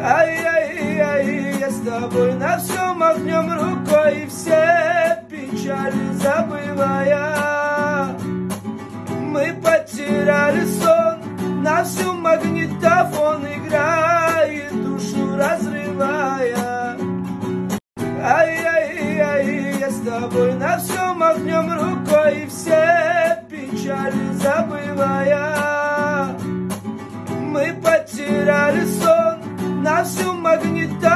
Ай-яй-яй, я с тобой на всем махнем рукой, все печали забывая. Мы потеряли сон, на всю магнитофон играет, душу разрывая. Ай-яй-яй, я с тобой на всем махнем рукой, все печали забывая. Мы потеряли сон, на всю магнитофон